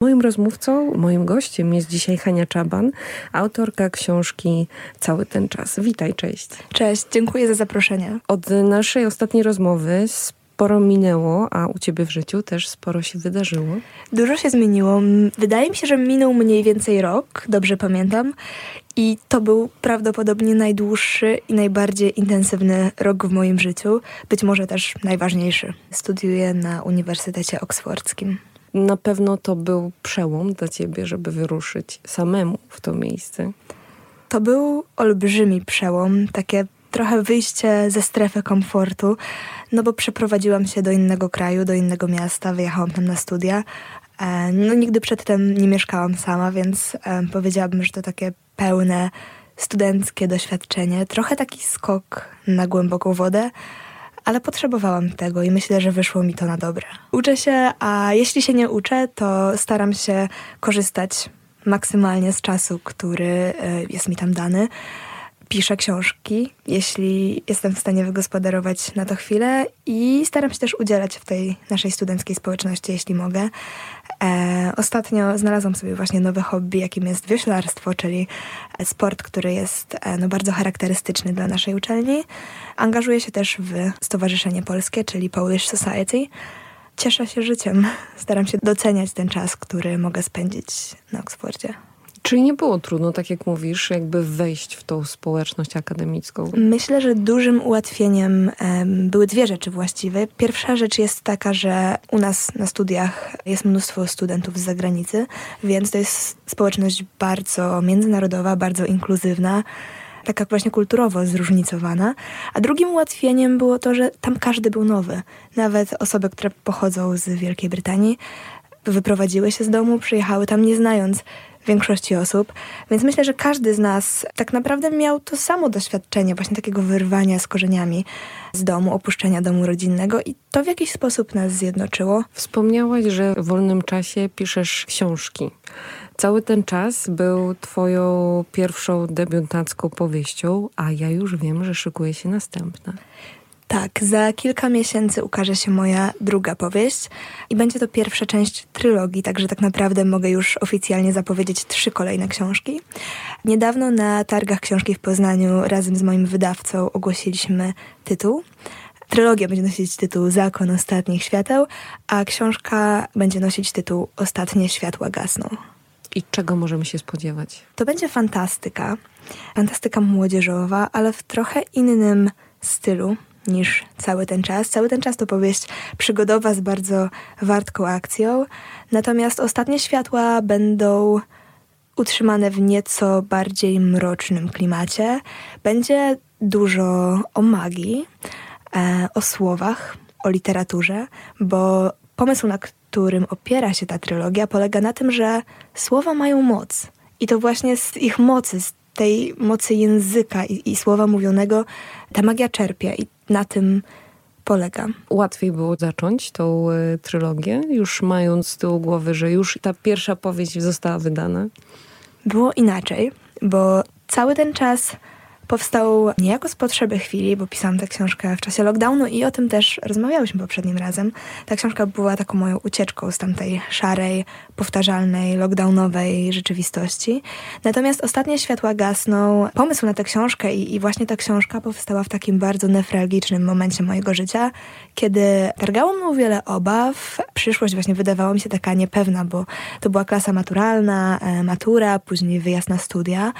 Moim rozmówcą, moim gościem jest dzisiaj Hania Czaban, autorka książki Cały ten czas. Witaj, cześć. Cześć, dziękuję za zaproszenie. Od naszej ostatniej rozmowy sporo minęło, a u ciebie w życiu też sporo się wydarzyło. Dużo się zmieniło. Wydaje mi się, że minął mniej więcej rok, dobrze pamiętam. I to był prawdopodobnie najdłuższy i najbardziej intensywny rok w moim życiu. Być może też najważniejszy. Studiuję na Uniwersytecie Oksfordzkim. Na pewno to był przełom dla ciebie, żeby wyruszyć samemu w to miejsce. To był olbrzymi przełom, takie trochę wyjście ze strefy komfortu, no bo przeprowadziłam się do innego kraju, do innego miasta, wyjechałam tam na studia. Nigdy przedtem nie mieszkałam sama, więc powiedziałabym, że to takie pełne studenckie doświadczenie. Trochę taki skok na głęboką wodę, ale potrzebowałam tego i myślę, że wyszło mi to na dobre. Uczę się, a jeśli się nie uczę, to staram się korzystać maksymalnie z czasu, który jest mi tam dany. Piszę książki, jeśli jestem w stanie wygospodarować na to chwilę i staram się też udzielać w tej naszej studenckiej społeczności, jeśli mogę. Ostatnio znalazłam sobie właśnie nowe hobby, jakim jest wioślarstwo, czyli sport, który jest bardzo charakterystyczny dla naszej uczelni. Angażuję się też w Stowarzyszenie Polskie, czyli Polish Society. Cieszę się życiem. Staram się doceniać ten czas, który mogę spędzić na Oksfordzie. Czyli nie było trudno, tak jak mówisz, jakby wejść w tą społeczność akademicką? Myślę, że dużym ułatwieniem były dwie rzeczy właściwie. Pierwsza rzecz jest taka, że u nas na studiach jest mnóstwo studentów z zagranicy, więc to jest społeczność bardzo międzynarodowa, bardzo inkluzywna, taka właśnie kulturowo zróżnicowana. A drugim ułatwieniem było to, że tam każdy był nowy. Nawet osoby, które pochodzą z Wielkiej Brytanii, wyprowadziły się z domu, przyjechały tam nie znając większości osób, więc myślę, że każdy z nas tak naprawdę miał to samo doświadczenie właśnie takiego wyrwania z korzeniami z domu, opuszczenia domu rodzinnego i to w jakiś sposób nas zjednoczyło. Wspomniałaś, że w wolnym czasie piszesz książki. Cały ten czas był twoją pierwszą debiutancką powieścią, a ja już wiem, że szykuje się następna. Tak, za kilka miesięcy ukaże się moja druga powieść i będzie to pierwsza część trylogii, także tak naprawdę mogę już oficjalnie zapowiedzieć 3 kolejne książki. Niedawno na targach książki w Poznaniu razem z moim wydawcą ogłosiliśmy tytuł. Trylogia będzie nosić tytuł Zakon ostatnich świateł, a książka będzie nosić tytuł Ostatnie światła gasną. I czego możemy się spodziewać? To będzie fantastyka. Fantastyka młodzieżowa, ale w trochę innym stylu niż Cały ten czas. Cały ten czas to powieść przygodowa z bardzo wartką akcją. Natomiast Ostatnie światła będą utrzymane w nieco bardziej mrocznym klimacie. Będzie dużo o magii, o słowach, o literaturze, bo pomysł, na którym opiera się ta trylogia, polega na tym, że słowa mają moc. I to właśnie z ich mocy, z tej mocy języka i słowa mówionego ta magia czerpie i na tym polega. Łatwiej było zacząć tą trylogię, już mając z tyłu głowy, że już ta pierwsza powieść została wydana? Było inaczej, bo cały ten czas powstał niejako z potrzeby chwili, bo pisałam tę książkę w czasie lockdownu i o tym też rozmawiałyśmy poprzednim razem. Ta książka była taką moją ucieczką z tamtej szarej, powtarzalnej, lockdownowej rzeczywistości. Natomiast Ostatnie światła gasną. Pomysł na tę książkę i właśnie ta książka powstała w takim bardzo newralgicznym momencie mojego życia, kiedy targało mną wiele obaw. Przyszłość właśnie wydawała mi się taka niepewna, bo to była klasa maturalna, matura, później wyjazd na studia.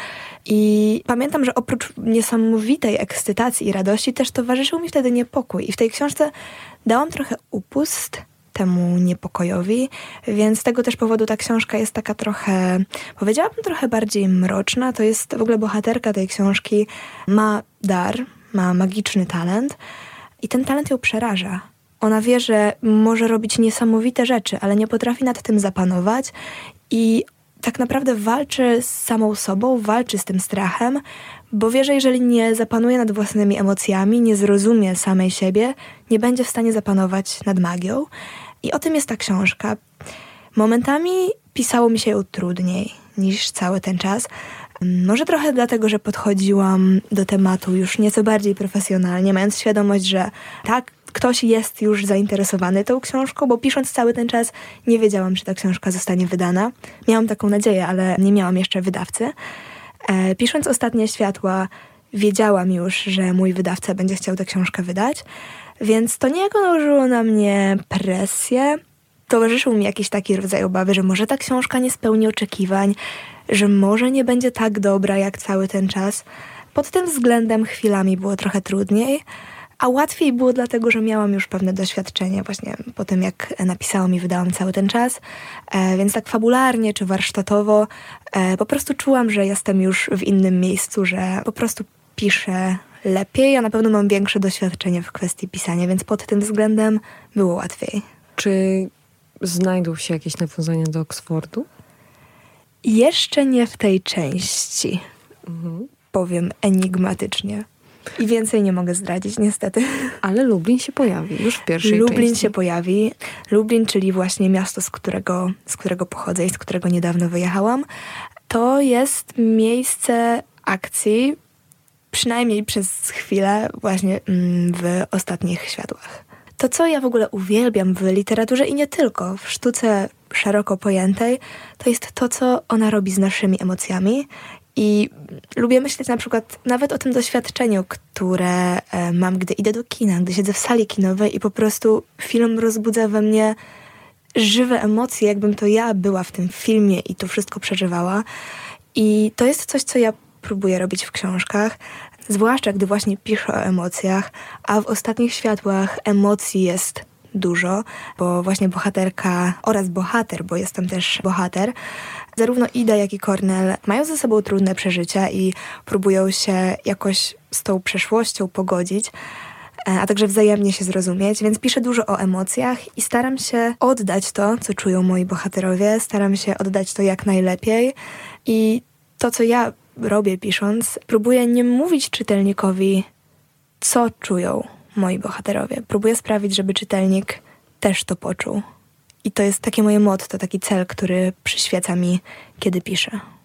I pamiętam, że oprócz niesamowitej ekscytacji i radości też towarzyszył mi wtedy niepokój. I w tej książce dałam trochę upust temu niepokojowi, więc z tego też powodu ta książka jest taka trochę, powiedziałabym, trochę bardziej mroczna. To jest w ogóle bohaterka tej książki, ma dar, ma magiczny talent i ten talent ją przeraża. Ona wie, że może robić niesamowite rzeczy, ale nie potrafi nad tym zapanować i tak naprawdę walczy z samą sobą, walczy z tym strachem, bo wie, że jeżeli nie zapanuje nad własnymi emocjami, nie zrozumie samej siebie, nie będzie w stanie zapanować nad magią. I o tym jest ta książka. Momentami pisało mi się ją trudniej niż cały ten czas. Może trochę dlatego, że podchodziłam do tematu już nieco bardziej profesjonalnie, mając świadomość, że tak, ktoś jest już zainteresowany tą książką, bo pisząc cały ten czas nie wiedziałam, czy ta książka zostanie wydana. Miałam taką nadzieję, ale nie miałam jeszcze wydawcy. Pisząc Ostatnie światła, wiedziałam już, że mój wydawca będzie chciał tę książkę wydać, więc to niejako nałożyło na mnie presję. Towarzyszył mi jakiś taki rodzaj obawy, że może ta książka nie spełni oczekiwań, że może nie będzie tak dobra jak cały ten czas. Pod tym względem chwilami było trochę trudniej, a łatwiej było dlatego, że miałam już pewne doświadczenie właśnie po tym, jak napisałam i wydałam cały ten czas. Więc tak fabularnie czy warsztatowo po prostu czułam, że jestem już w innym miejscu, że po prostu piszę lepiej, a na pewno mam większe doświadczenie w kwestii pisania, więc pod tym względem było łatwiej. Czy znajdą się jakieś nawiązania do Oksfordu? Jeszcze nie w tej części. Powiem enigmatycznie. I więcej nie mogę zdradzić, niestety. Ale Lublin się pojawi już w pierwszej części. Lublin się pojawi. Lublin, czyli właśnie miasto, z którego pochodzę i z którego niedawno wyjechałam. To jest miejsce akcji, przynajmniej przez chwilę, właśnie w Ostatnich światłach. To, co ja w ogóle uwielbiam w literaturze i nie tylko, w sztuce szeroko pojętej, to jest to, co ona robi z naszymi emocjami. I lubię myśleć na przykład nawet o tym doświadczeniu, które mam, gdy idę do kina, gdy siedzę w sali kinowej i po prostu film rozbudza we mnie żywe emocje, jakbym to ja była w tym filmie i to wszystko przeżywała. I to jest coś, co ja próbuję robić w książkach, zwłaszcza gdy właśnie piszę o emocjach, a w Ostatnich światłach emocji jest dużo, bo właśnie bohaterka oraz bohater, bo jestem też bohater, zarówno Ida, jak i Kornel mają ze sobą trudne przeżycia i próbują się jakoś z tą przeszłością pogodzić, a także wzajemnie się zrozumieć, więc piszę dużo o emocjach i staram się oddać to, co czują moi bohaterowie, staram się oddać to jak najlepiej i to, co ja robię pisząc, próbuję nie mówić czytelnikowi, co czują moi bohaterowie. Próbuję sprawić, żeby czytelnik też to poczuł. I to jest takie moje motto, taki cel, który przyświeca mi, kiedy piszę.